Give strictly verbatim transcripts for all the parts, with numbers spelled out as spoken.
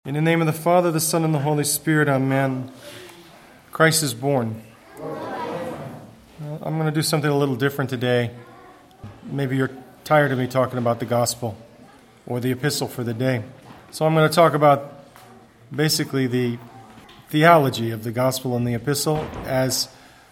In the name of the Father, the Son, and the Holy Spirit, amen. Christ is born. I'm going to do something a little different today. Maybe you're tired of me talking about the gospel or the epistle for the day. So I'm going to talk about basically the theology of the gospel and the epistle as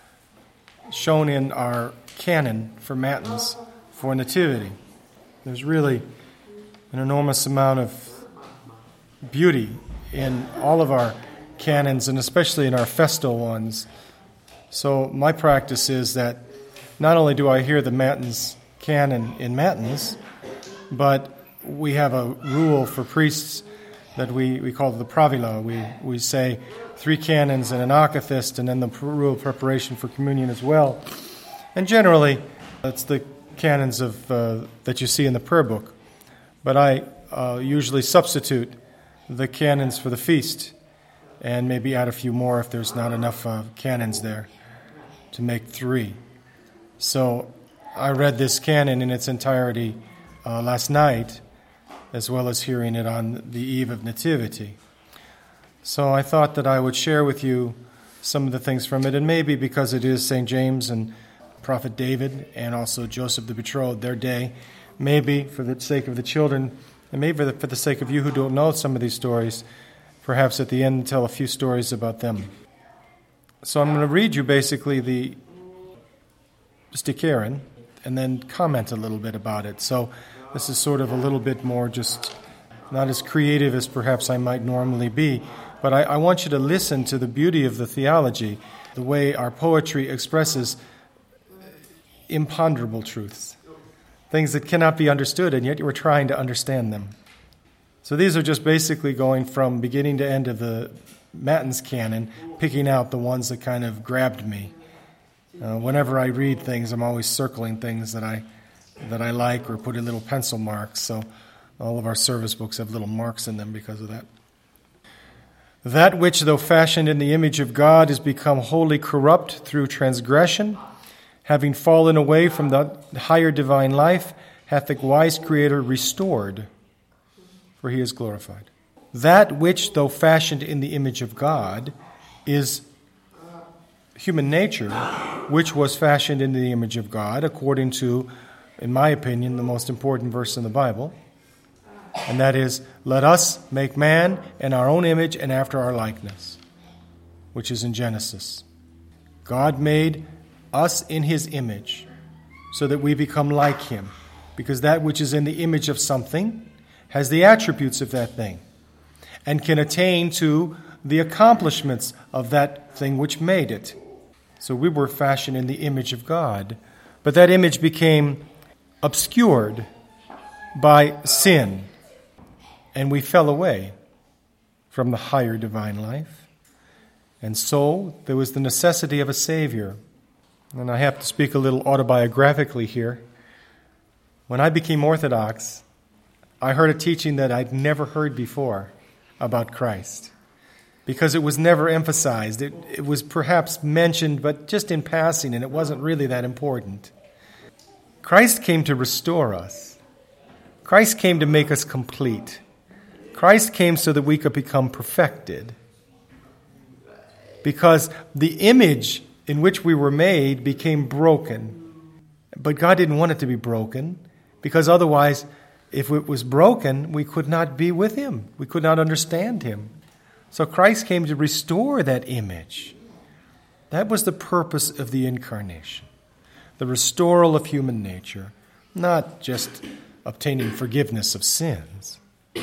shown in our canon for Matins for Nativity. There's really an enormous amount of beauty in all of our canons, and especially in our festal ones. So my practice is that not only do I hear the Matins canon in Matins, but we have a rule for priests that we, we call the Pravila. We we say three canons and an akathist, and then the rule of preparation for communion as well. And generally, that's the canons of uh, that you see in the prayer book. But I uh, usually substitute the canons for the feast, and maybe add a few more if there's not enough uh, canons there to make three. So I read this canon in its entirety uh, last night, as well as hearing it on the eve of Nativity. So I thought that I would share with you some of the things from it, and maybe because it is Saint James and Prophet David and also Joseph the Betrothed, their day, maybe for the sake of the children, and maybe for the, for the sake of you who don't know some of these stories, perhaps at the end tell a few stories about them. So I'm going to read you basically the Sticharon and then comment a little bit about it. So this is sort of a little bit more just not as creative as perhaps I might normally be, but I, I want you to listen to the beauty of the theology, the way our poetry expresses imponderable truths. Things that cannot be understood, and yet you were trying to understand them. So these are just basically going from beginning to end of the Matins canon, picking out the ones that kind of grabbed me. Uh, whenever I read things, I'm always circling things that I that I like or put in little pencil marks. So all of our service books have little marks in them because of that. That which, though fashioned in the image of God, is become wholly corrupt through transgression, having fallen away from the higher divine life, hath the wise Creator restored, for he is glorified. That which, though fashioned in the image of God, is human nature, which was fashioned in the image of God, according to, in my opinion, the most important verse in the Bible, and that is, let us make man in our own image and after our likeness, which is in Genesis. God made us in his image, so that we become like him, because that which is in the image of something has the attributes of that thing, and can attain to the accomplishments of that thing which made it. So we were fashioned in the image of God, but that image became obscured by sin, and we fell away from the higher divine life. And so there was the necessity of a Savior. And I have to speak a little autobiographically here. When I became Orthodox, I heard a teaching that I'd never heard before about Christ, because it was never emphasized. It, it was perhaps mentioned, but just in passing, and it wasn't really that important. Christ came to restore us. Christ came to make us complete. Christ came so that we could become perfected. Because the image in which we were made became broken. But God didn't want it to be broken, because otherwise, if it was broken, we could not be with him. We could not understand him. So Christ came to restore that image. That was the purpose of the incarnation. The restoral of human nature, not just obtaining forgiveness of sins.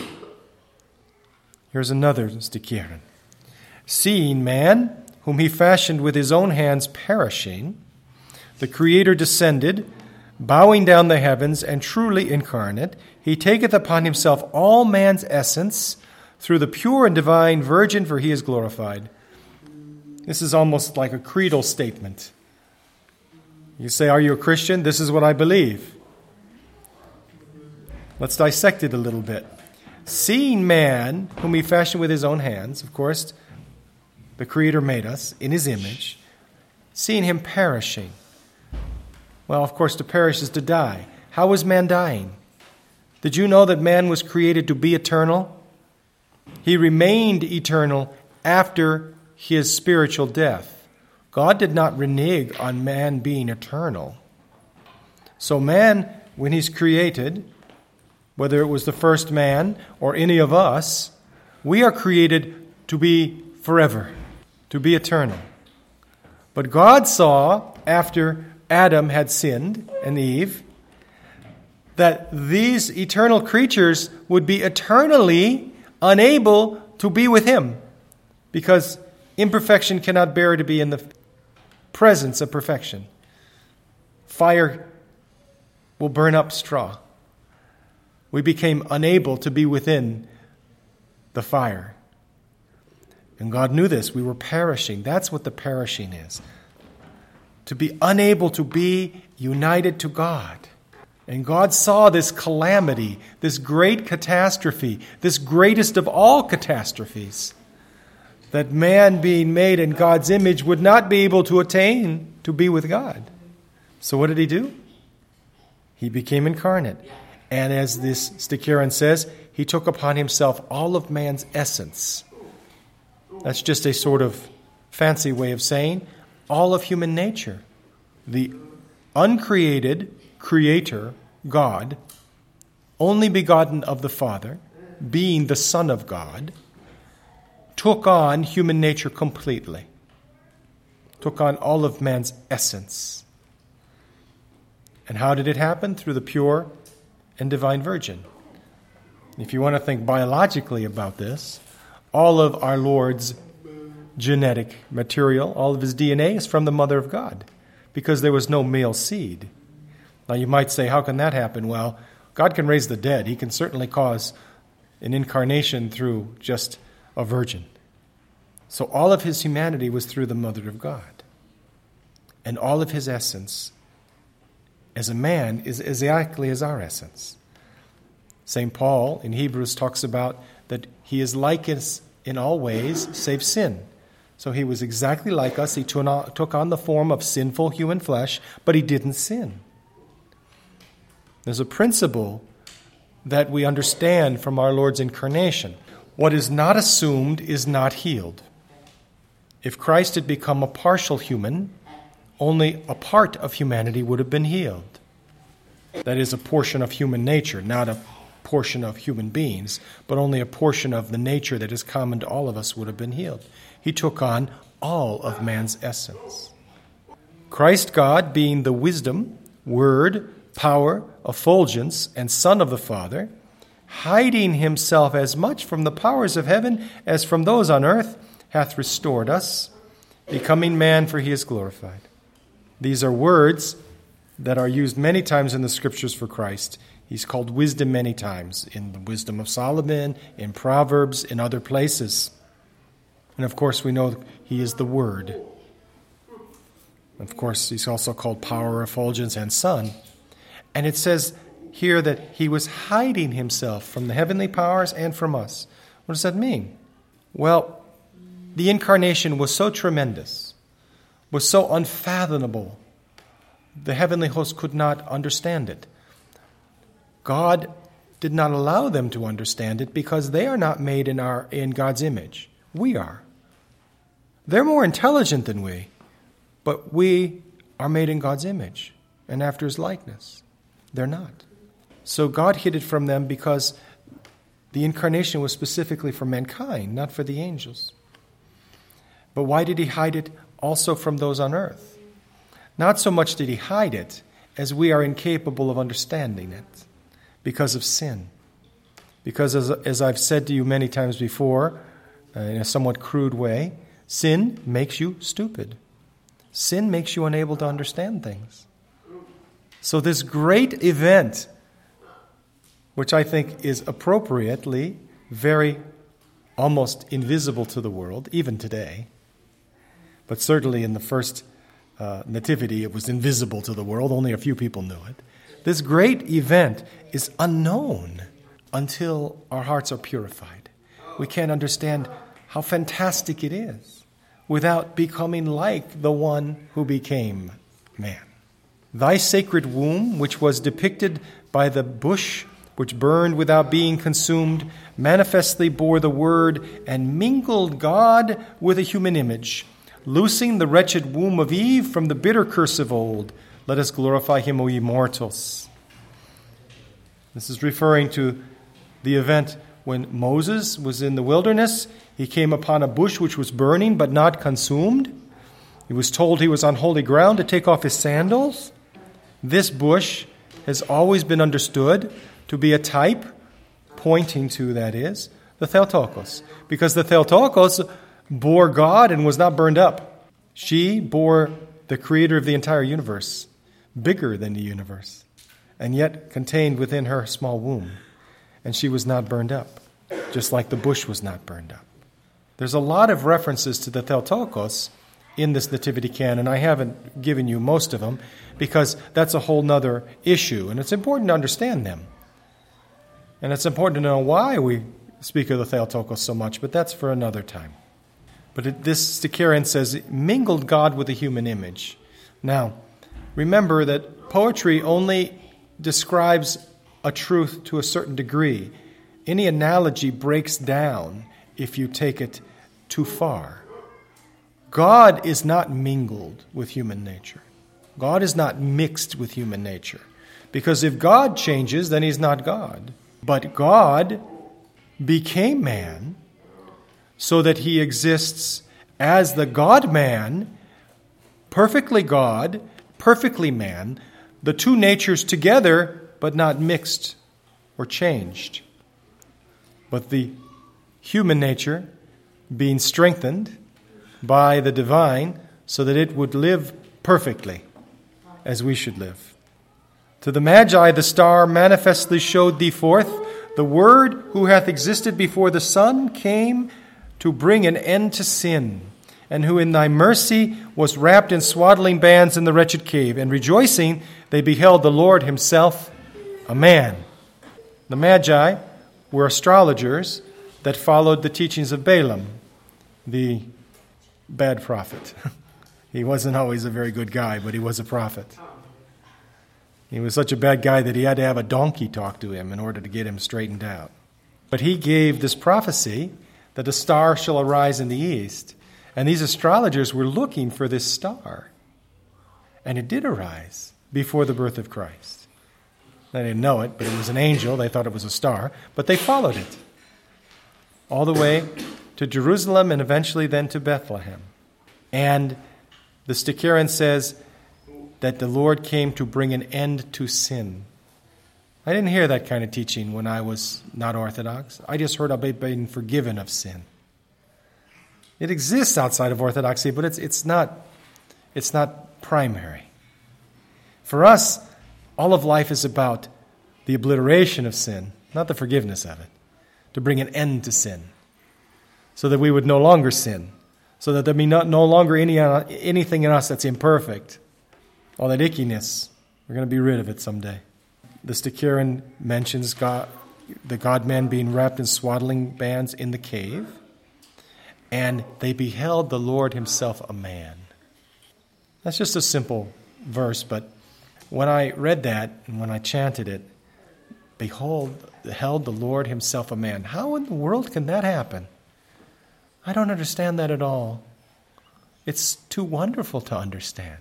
Here's another Sticharon. Seeing man, whom he fashioned with his own hands, perishing, the Creator descended, bowing down the heavens, and truly incarnate, he taketh upon himself all man's essence through the pure and divine Virgin, for he is glorified. This is almost like a creedal statement. You say, are you a Christian? This is what I believe. Let's dissect it a little bit. Seeing man, whom he fashioned with his own hands, of course, the Creator made us in his image, seeing him perishing. Well, of course, to perish is to die. How was man dying? Did you know that man was created to be eternal? He remained eternal after his spiritual death. God did not renege on man being eternal. So man, when he's created, whether it was the first man or any of us, we are created to be forever, to be eternal. But God saw, after Adam had sinned and Eve, that these eternal creatures would be eternally unable to be with him, because imperfection cannot bear to be in the presence of perfection. Fire will burn up straw. We became unable to be within the fire. And God knew this. We were perishing. That's what the perishing is. To be unable to be united to God. And God saw this calamity, this great catastrophe, this greatest of all catastrophes, that man being made in God's image would not be able to attain to be with God. So what did he do? He became incarnate. And as this Sticharon says, he took upon himself all of man's essence. That's just a sort of fancy way of saying all of human nature. The uncreated Creator, God, only begotten of the Father, being the Son of God, took on human nature completely. Took on all of man's essence. And how did it happen? Through the pure and divine Virgin. If you want to think biologically about this, all of our Lord's genetic material, all of his D N A is from the Mother of God, because there was no male seed. Now you might say, how can that happen? Well, God can raise the dead. He can certainly cause an incarnation through just a virgin. So all of his humanity was through the Mother of God. And all of his essence as a man is exactly as our essence. Saint Paul in Hebrews talks about that he is like us in all ways, save sin. So he was exactly like us. He took on the form of sinful human flesh, but he didn't sin. There's a principle that we understand from our Lord's incarnation. What is not assumed is not healed. If Christ had become a partial human, only a part of humanity would have been healed. That is, a portion of human nature, not a portion of human beings, but only a portion of the nature that is common to all of us would have been healed. He took on all of man's essence. Christ God, being the wisdom, word, power, effulgence, and Son of the Father, hiding himself as much from the powers of heaven as from those on earth, hath restored us, becoming man, for he is glorified. These are words that are used many times in the Scriptures for Christ. He's called wisdom many times, in the Wisdom of Solomon, in Proverbs, in other places. And of course, we know he is the Word. Of course, he's also called power, effulgence, and Son. And it says here that he was hiding himself from the heavenly powers and from us. What does that mean? Well, the incarnation was so tremendous, was so unfathomable, the heavenly host could not understand it. God did not allow them to understand it because they are not made in our in God's image. We are. They're more intelligent than we, but we are made in God's image and after his likeness. They're not. So God hid it from them because the incarnation was specifically for mankind, not for the angels. But why did he hide it also from those on earth? Not so much did he hide it as we are incapable of understanding it because of sin. Because as, as I've said to you many times before, uh, in a somewhat crude way, sin makes you stupid. Sin makes you unable to understand things. So this great event, which I think is appropriately very almost invisible to the world, even today, but certainly in the first uh, nativity it was invisible to the world, only a few people knew it. This great event is unknown until our hearts are purified. We can't understand how fantastic it is without becoming like the one who became man. Thy sacred womb, which was depicted by the bush which burned without being consumed, manifestly bore the Word and mingled God with a human image, loosing the wretched womb of Eve from the bitter curse of old. Let us glorify him, O ye mortals. This is referring to the event when Moses was in the wilderness. He came upon a bush which was burning but not consumed. He was told he was on holy ground to take off his sandals. This bush has always been understood to be a type, pointing to, that is, the Theotokos. Because the Theotokos bore God and was not burned up. She bore the creator of the entire universe, bigger than the universe, and yet contained within her small womb. And she was not burned up, just like the bush was not burned up. There's a lot of references to the Theotokos in this nativity canon. I haven't given you most of them because that's a whole nother issue, and it's important to understand them. And it's important to know why we speak of the Theotokos so much, but that's for another time. But it, this Sticharon says, mingled God with a human image. Now, remember that poetry only describes a truth to a certain degree. Any analogy breaks down if you take it too far. God is not mingled with human nature. God is not mixed with human nature. Because if God changes, then he's not God. But God became man so that he exists as the God-man, perfectly God, perfectly man, the two natures together, but not mixed or changed. But the human nature being strengthened by the divine so that it would live perfectly as we should live. To the Magi the star manifestly showed thee forth. The Word, who hath existed before the sun, came to bring an end to sin, and who in thy mercy was wrapped in swaddling bands in the wretched cave. And rejoicing, they beheld the Lord himself, a man. The Magi were astrologers that followed the teachings of Balaam, the bad prophet. He wasn't always a very good guy, but he was a prophet. He was such a bad guy that he had to have a donkey talk to him in order to get him straightened out. But he gave this prophecy that a star shall arise in the east. And these astrologers were looking for this star. And it did arise before the birth of Christ. They didn't know it, but it was an angel. They thought it was a star. But they followed it all the way to Jerusalem and eventually then to Bethlehem. And the Sticharon says that the Lord came to bring an end to sin. I didn't hear that kind of teaching when I was not Orthodox. I just heard about being forgiven of sin. It exists outside of Orthodoxy, but it's it's not it's not primary. For us, all of life is about the obliteration of sin, not the forgiveness of it, to bring an end to sin, so that we would no longer sin, so that there be not, no longer any anything in us that's imperfect. All that ickiness, we're going to be rid of it someday. The Sticharon mentions God, the God-man being wrapped in swaddling bands in the cave, and they beheld the Lord himself a man. That's just a simple verse, but when I read that and when I chanted it, behold, beheld the Lord himself a man. How in the world can that happen? I don't understand that at all. It's too wonderful to understand.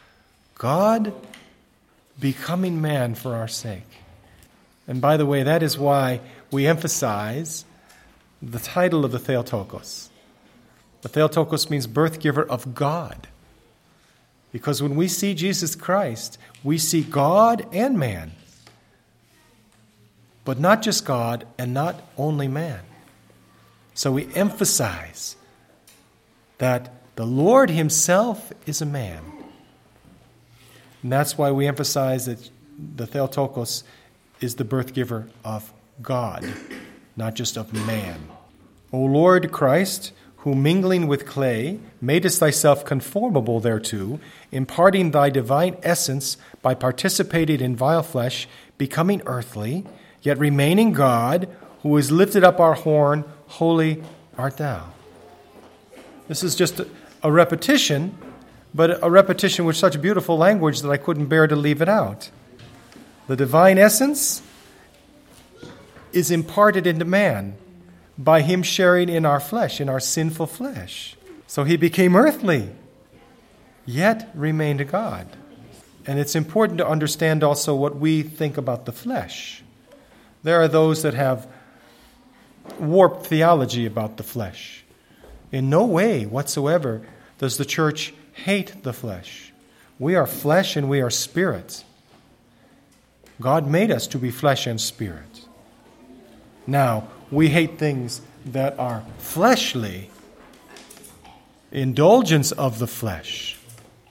God becoming man for our sake. And by the way, that is why we emphasize the title of the Theotokos. The Theotokos means birth giver of God. Because when we see Jesus Christ, we see God and man. But not just God and not only man. So we emphasize that the Lord himself is a man. And that's why we emphasize that the Theotokos is the birth giver of God, not just of man. O Lord Christ, who mingling with clay, madest thyself conformable thereto, imparting thy divine essence by participating in vile flesh, becoming earthly, yet remaining God, who has lifted up our horn, holy art thou. This is just a, a repetition, but a repetition with such beautiful language that I couldn't bear to leave it out. The divine essence is imparted into man by him sharing in our flesh, in our sinful flesh. So he became earthly, yet remained a God. And it's important to understand also what we think about the flesh. There are those that have warped theology about the flesh. In no way whatsoever does the church hate the flesh. We are flesh and we are spirit. God made us to be flesh and spirit. Now, we hate things that are fleshly, indulgence of the flesh.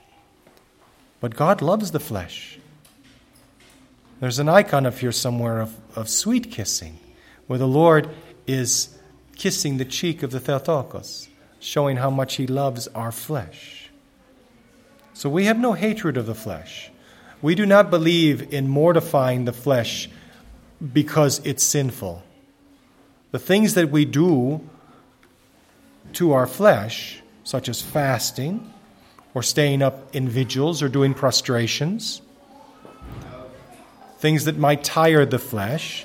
But God loves the flesh. There's an icon up here somewhere of, of sweet kissing, where the Lord is kissing the cheek of the Theotokos, showing how much he loves our flesh. So we have no hatred of the flesh. We do not believe in mortifying the flesh because it's sinful. The things that we do to our flesh, such as fasting, or staying up in vigils, or doing prostrations, things that might tire the flesh,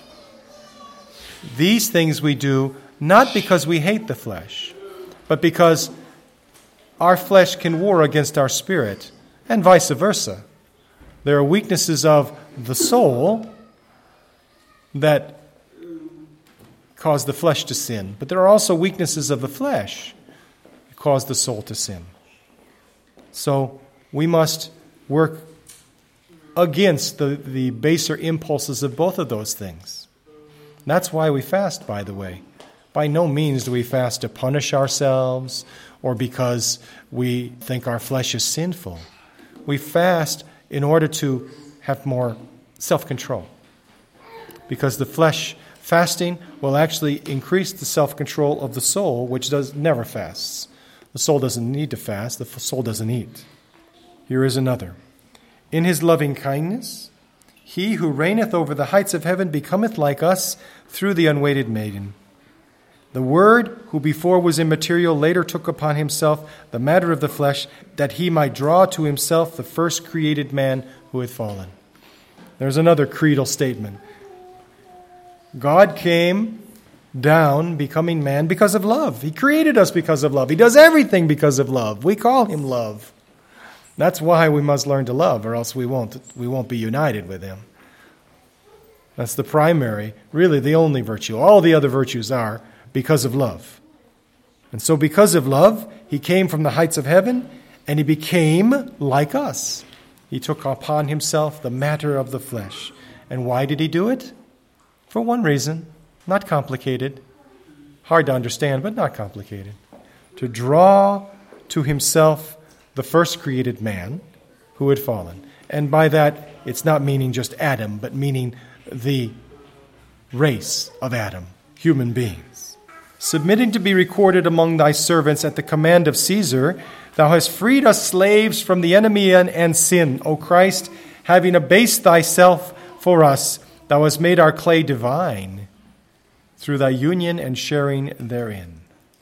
these things we do not because we hate the flesh, but because our flesh can war against our spirit, and vice versa. There are weaknesses of the soul that cause the flesh to sin, but there are also weaknesses of the flesh that cause the soul to sin. So we must work against the, the baser impulses of both of those things. That's why we fast, by the way. By no means do we fast to punish ourselves or because we think our flesh is sinful. We fast in order to have more self-control. Because the flesh fasting will actually increase the self-control of the soul, which does never fasts. The soul doesn't need to fast. The soul doesn't eat. Here is another. In his loving kindness, he who reigneth over the heights of heaven becometh like us through the unweighted maiden. The Word, who before was immaterial, later took upon himself the matter of the flesh, that he might draw to himself the first created man who had fallen. There's another creedal statement. God came down, becoming man, because of love. He created us because of love. He does everything because of love. We call him love. That's why we must learn to love, or else we won't, we won't be united with him. That's the primary, really the only virtue. All the other virtues are because of love. And so because of love, he came from the heights of heaven, and he became like us. He took upon himself the matter of the flesh. And why did he do it? For one reason, not complicated. Hard to understand, but not complicated. To draw to himself the first created man who had fallen. And by that, it's not meaning just Adam, but meaning the race of Adam, human beings. Submitting to be recorded among thy servants at the command of Caesar, thou hast freed us slaves from the enemy and, and sin. O Christ, having abased thyself for us, thou hast made our clay divine through thy union and sharing therein.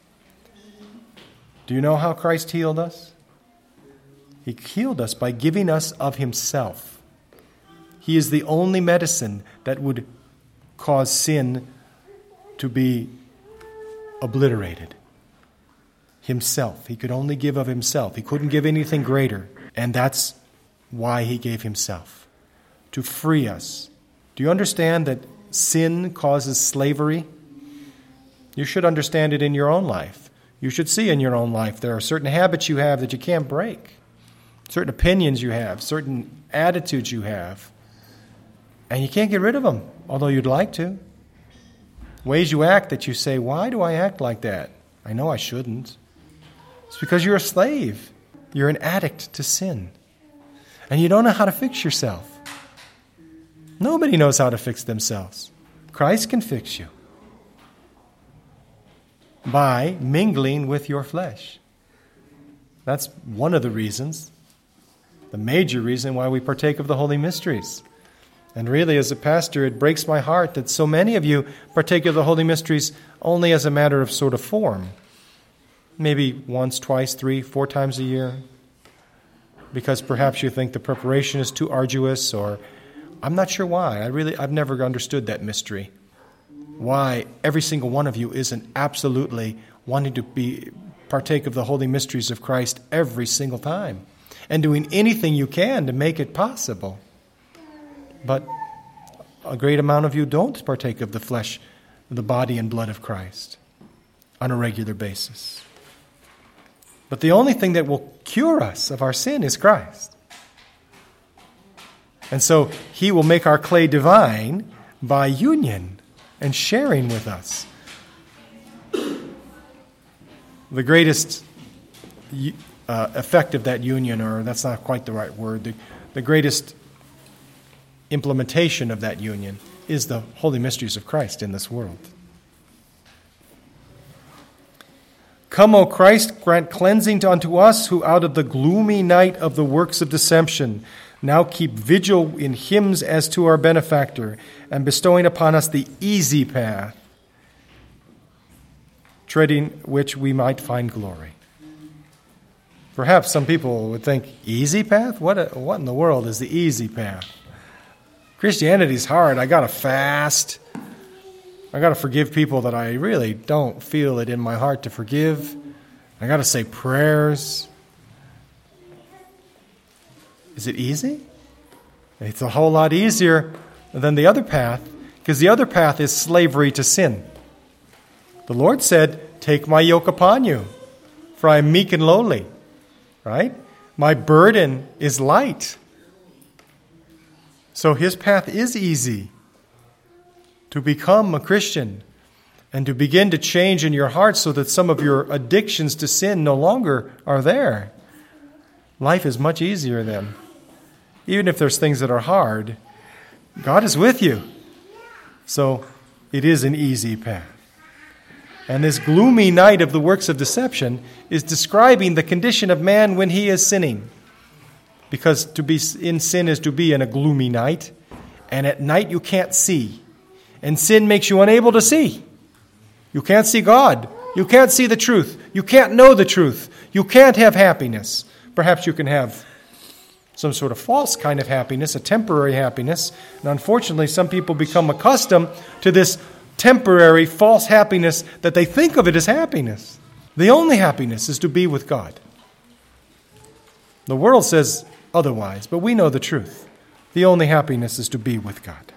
Do you know how Christ healed us? He healed us by giving us of himself. He is the only medicine that would cause sin to be obliterated. Himself. He could only give of himself. He couldn't give anything greater. And that's why he gave himself. To free us. Do you understand that sin causes slavery? You should understand it in your own life. You should see in your own life there are certain habits you have that you can't break. Certain opinions you have. Certain attitudes you have. And you can't get rid of them, although you'd like to. Ways you act that you say, why do I act like that? I know I shouldn't. It's because you're a slave. You're an addict to sin. And you don't know how to fix yourself. Nobody knows how to fix themselves. Christ can fix you by mingling with your flesh. That's one of the reasons, the major reason why we partake of the holy mysteries. And really, as a pastor, it breaks my heart that so many of you partake of the holy mysteries only as a matter of sort of form. Maybe once, twice, three, four times a year. Because perhaps you think the preparation is too arduous, or I'm not sure why. I really, I've never understood that mystery. why every single one of you isn't absolutely wanting to be partake of the holy mysteries of Christ every single time and doing anything you can to make it possible. But a great amount of you don't partake of the flesh, the body and blood of Christ on a regular basis. But the only thing that will cure us of our sin is Christ. And so he will make our clay divine by union and sharing with us. The greatest uh, effect of that union, or that's not quite the right word, the, the greatest implementation of that union is the holy mysteries of Christ in this world. Come, O Christ, grant cleansing unto us who out of the gloomy night of the works of deception now keep vigil in hymns as to our benefactor, and bestowing upon us the easy path, treading which we might find glory. Perhaps some people would think, easy path? What, what in the world is the easy path? Christianity's hard. I got to fast. I got to forgive people that I really don't feel it in my heart to forgive. I got to say prayers. Is it easy? It's a whole lot easier than the other path, because the other path is slavery to sin. The Lord said, take my yoke upon you, for I am meek and lowly. Right? My burden is light. So his path is easy. To become a Christian and to begin to change in your heart so that some of your addictions to sin no longer are there. Life is much easier then. Even if there's things that are hard, God is with you. So it is an easy path. And this gloomy night of the works of deception is describing the condition of man when he is sinning. Because to be in sin is to be in a gloomy night. And at night you can't see. And sin makes you unable to see. You can't see God. You can't see the truth. You can't know the truth. You can't have happiness. Perhaps you can have some sort of false kind of happiness, a temporary happiness. And unfortunately, some people become accustomed to this temporary false happiness that they think of it as happiness. The only happiness is to be with God. The world says otherwise, but we know the truth. The only happiness is to be with God.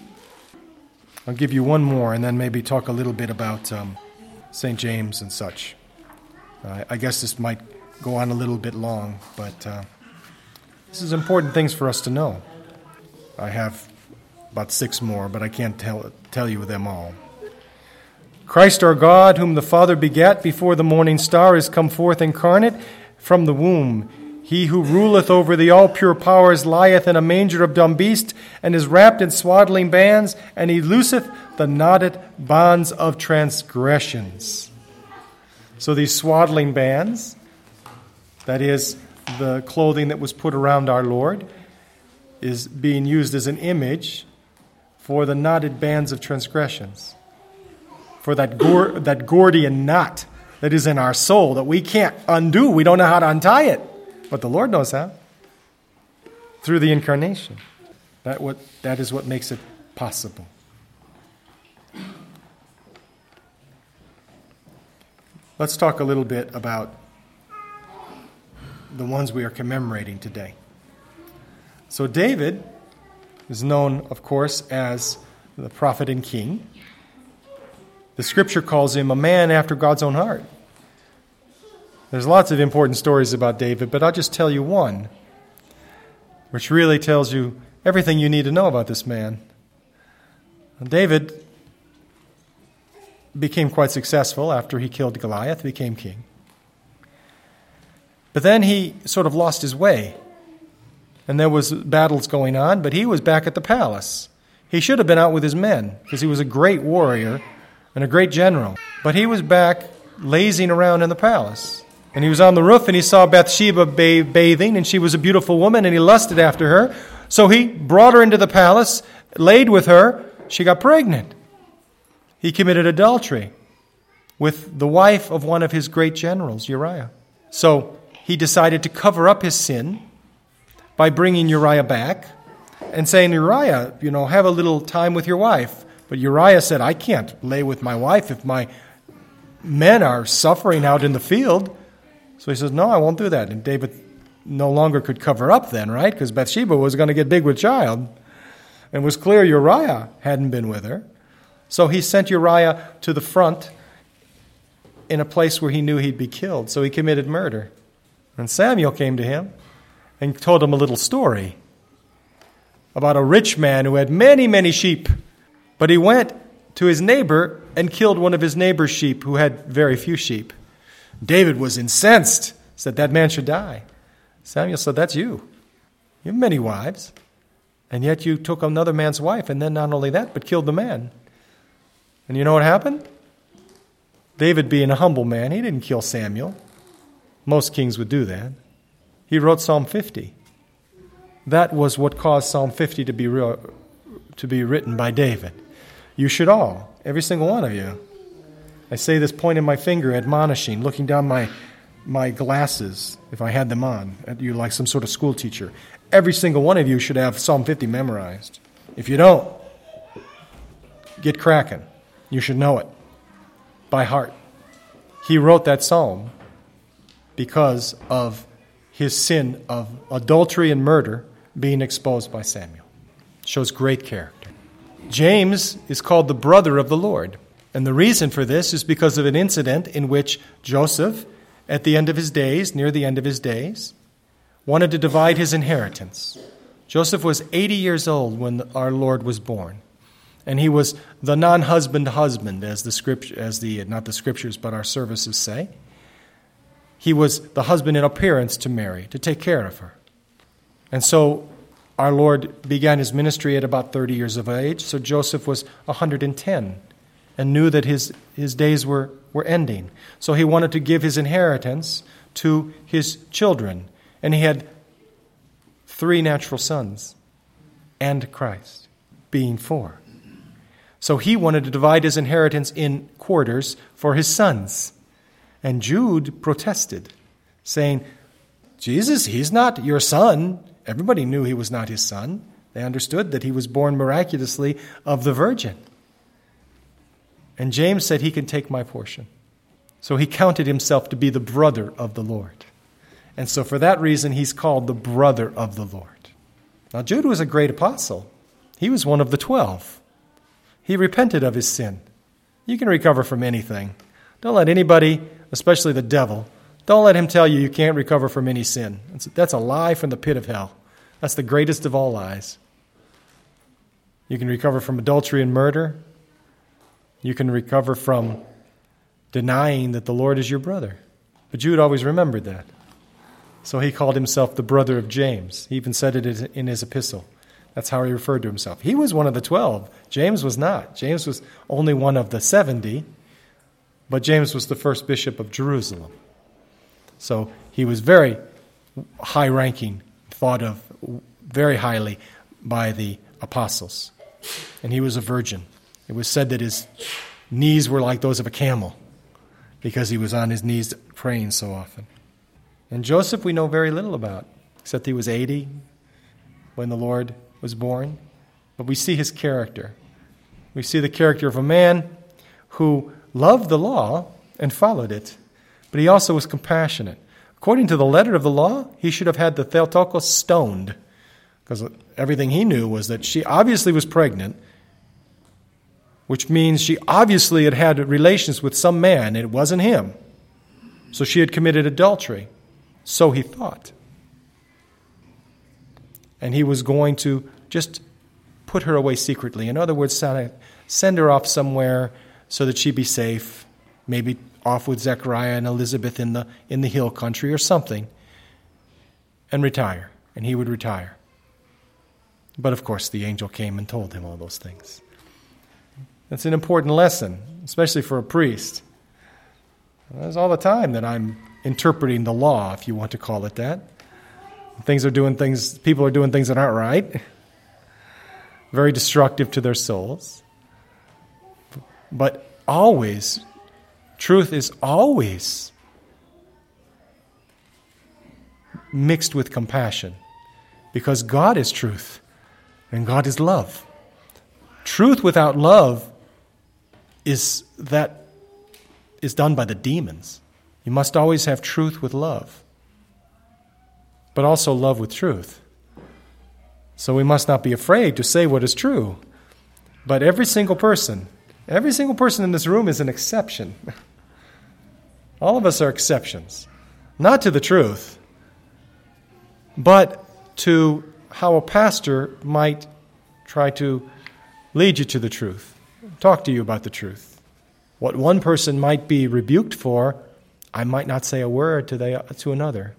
I'll give you one more and then maybe talk a little bit about um, Saint James and such. Uh, I guess this might go on a little bit long, but uh, this is important things for us to know. I have about six more, but I can't tell, tell you them all. Christ our God, whom the Father begat before the morning star, is come forth incarnate from the womb. He who ruleth over the all-pure powers lieth in a manger of dumb beast, and is wrapped in swaddling bands, and he looseth the knotted bonds of transgressions. So these swaddling bands, that is, the clothing that was put around our Lord, is being used as an image for the knotted bands of transgressions, for that, Gor- that Gordian knot that is in our soul that we can't undo. We don't know how to untie it. But the Lord knows how. Through the incarnation. That what that is what makes it possible. Let's talk a little bit about the ones we are commemorating today. So David is known, of course, as the prophet and king. The scripture calls him a man after God's own heart. There's lots of important stories about David, but I'll just tell you one, which really tells you everything you need to know about this man. David became quite successful after he killed Goliath, became king. But then he sort of lost his way, and there was battles going on, but he was back at the palace. He should have been out with his men, because he was a great warrior and a great general. But he was back lazing around in the palace. And he was on the roof and he saw Bathsheba bathing, and she was a beautiful woman, and he lusted after her. So he brought her into the palace, laid with her. She got pregnant. He committed adultery with the wife of one of his great generals, Uriah. So he decided to cover up his sin by bringing Uriah back and saying, Uriah, you know, have a little time with your wife. But Uriah said, I can't lay with my wife if my men are suffering out in the field. So he says, no, I won't do that. And David no longer could cover up then, right? Because Bathsheba was going to get big with child. And it was clear Uriah hadn't been with her. So he sent Uriah to the front in a place where he knew he'd be killed. So he committed murder. And Samuel came to him and told him a little story about a rich man who had many, many sheep. But he went to his neighbor and killed one of his neighbor's sheep who had very few sheep. David was incensed, said that man should die. Samuel said, that's you. You have many wives, and yet you took another man's wife, and then not only that, but killed the man. And you know what happened? David, being a humble man, he didn't kill Samuel. Most kings would do that. He wrote Psalm fifty. That was what caused Psalm fifty to be real, to be written by David. You should all, every single one of you. I say this pointing my finger, admonishing, looking down my my glasses, if I had them on, at you like some sort of school teacher. Every single one of you should have Psalm fifty memorized. If you don't, get cracking. You should know it by heart. He wrote that psalm because of his sin of adultery and murder being exposed by Samuel. Shows great character. James is called the brother of the Lord. And the reason for this is because of an incident in which Joseph, at the end of his days, near the end of his days, wanted to divide his inheritance. Joseph was eighty years old when our Lord was born. And he was the non-husband husband, as the scripture, as the not the scriptures, but our services say. He was the husband in appearance to Mary, to take care of her. And so our Lord began his ministry at about thirty years of age. So Joseph was one hundred ten and knew that his, his days were, were ending. So he wanted to give his inheritance to his children. And he had three natural sons and Christ, being four. So he wanted to divide his inheritance in quarters for his sons. And Jude protested, saying, Jesus, he's not your son. Everybody knew he was not his son. They understood that he was born miraculously of the virgin. And James said, he can take my portion. So he counted himself to be the brother of the Lord. And so for that reason, he's called the brother of the Lord. Now, Jude was a great apostle. He was one of the twelve. He repented of his sin. You can recover from anything. Don't let anybody, especially the devil, don't let him tell you you can't recover from any sin. That's a lie from the pit of hell. That's the greatest of all lies. You can recover from adultery and murder. You can recover from denying that the Lord is your brother. But Jude always remembered that. So he called himself the brother of James. He even said it in his epistle. That's how he referred to himself. He was one of the twelve. James was not. James was only one of the seventy. But James was the first bishop of Jerusalem. So he was very high-ranking, thought of very highly by the apostles. And he was a virgin. It was said that his knees were like those of a camel because he was on his knees praying so often. And Joseph we know very little about, except he was eighty when the Lord was born. But we see his character. We see the character of a man who loved the law and followed it, but he also was compassionate. According to the letter of the law, he should have had the Theotokos stoned, because everything he knew was that she obviously was pregnant, which means she obviously had had relations with some man, and it wasn't him. So she had committed adultery. So he thought. And he was going to just put her away secretly. In other words, send her off somewhere so that she'd be safe, maybe off with Zechariah and Elizabeth in the in the hill country or something, and retire. And he would retire. But of course, the angel came and told him all those things. That's an important lesson, especially for a priest. There's all the time that I'm interpreting the law, if you want to call it that. Things are doing things, people are doing things that aren't right. Very destructive to their souls. But always, truth is always mixed with compassion. Because God is truth and God is love. Truth without love is that is done by the demons. You must always have truth with love, but also love with truth. So we must not be afraid to say what is true. But every single person, every single person in this room is an exception. All of us are exceptions. Not to the truth, but to how a pastor might try to lead you to the truth, talk to you about the truth. What one person might be rebuked for, I might not say a word to, the, to another.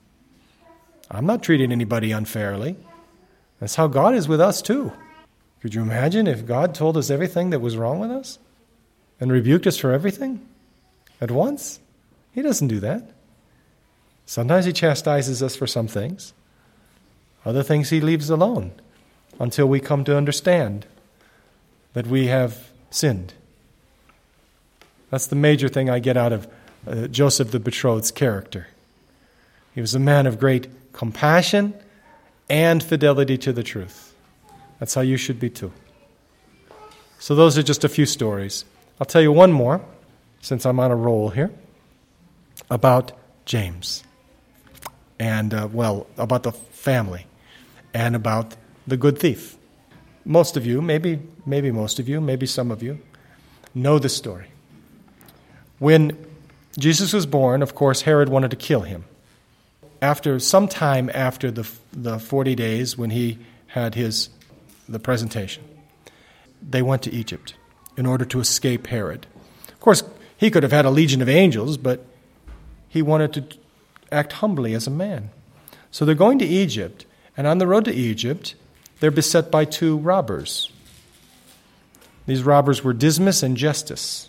I'm not treating anybody unfairly. That's how God is with us too. Could you imagine if God told us everything that was wrong with us and rebuked us for everything at once? He doesn't do that. Sometimes He chastises us for some things. Other things He leaves alone until we come to understand that we have sinned. That's the major thing I get out of uh, Joseph the betrothed's character. He was a man of great compassion and fidelity to the truth. That's how you should be too. So those are just a few stories. I'll tell you one more, since I'm on a roll here, about James. And, uh, well, about the family and about the good thief. Most of you, maybe maybe most of you, maybe some of you, know this story. When Jesus was born, of course, Herod wanted to kill him. After some time after the the forty days when he had his the presentation, they went to Egypt in order to escape Herod. Of course, he could have had a legion of angels, but he wanted to act humbly as a man. So they're going to Egypt, and on the road to Egypt, they're beset by two robbers. These robbers were Dismas and Justus,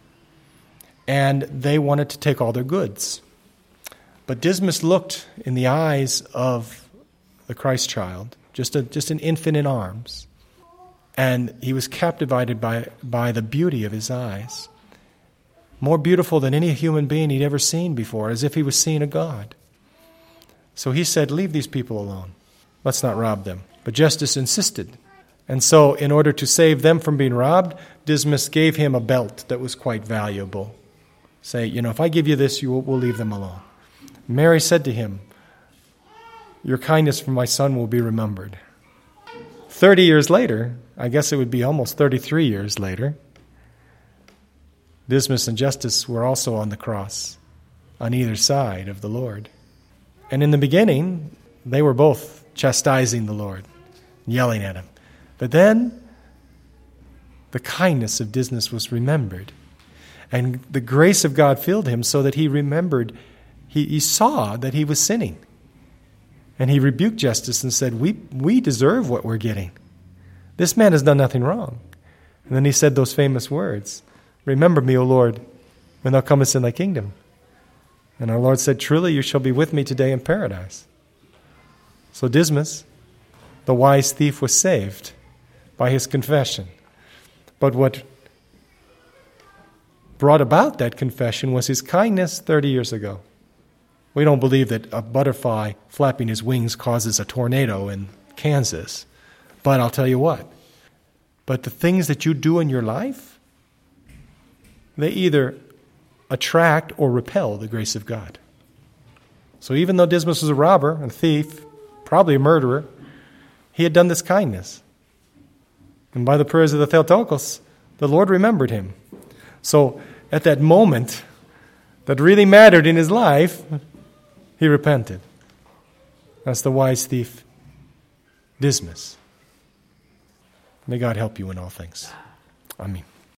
and they wanted to take all their goods. But Dismas looked in the eyes of the Christ child, just a, just an infant in arms, and he was captivated by, by the beauty of his eyes. More beautiful than any human being he'd ever seen before, as if he was seeing a god. So he said, leave these people alone. Let's not rob them. But Justus insisted. And so in order to save them from being robbed, Dismas gave him a belt that was quite valuable. Say, you know, if I give you this, you will, we'll leave them alone. Mary said to him, your kindness for my son will be remembered. Thirty years later, I guess it would be almost thirty-three years later, Dismas and Justus were also on the cross, on either side of the Lord. And in the beginning, they were both chastising the Lord, yelling at him. But then, the kindness of Dismas was remembered. And the grace of God filled him so that he remembered, he, he saw that he was sinning. And he rebuked Justus and said, we, we deserve what we're getting. This man has done nothing wrong. And then he said those famous words, remember me, O Lord, when thou comest in thy kingdom. And our Lord said, truly you shall be with me today in paradise. So Dismas, the wise thief, was saved by his confession. But what brought about that confession was his kindness thirty years ago. We don't believe that a butterfly flapping his wings causes a tornado in Kansas. But I'll tell you what. But the things that you do in your life, they either attract or repel the grace of God. So even though Dismas was a robber, a thief, probably a murderer, he had done this kindness. And by the prayers of the Theotokos, the Lord remembered him. So at that moment that really mattered in his life, he repented. That's the wise thief, Dismas. May God help you in all things. Amen.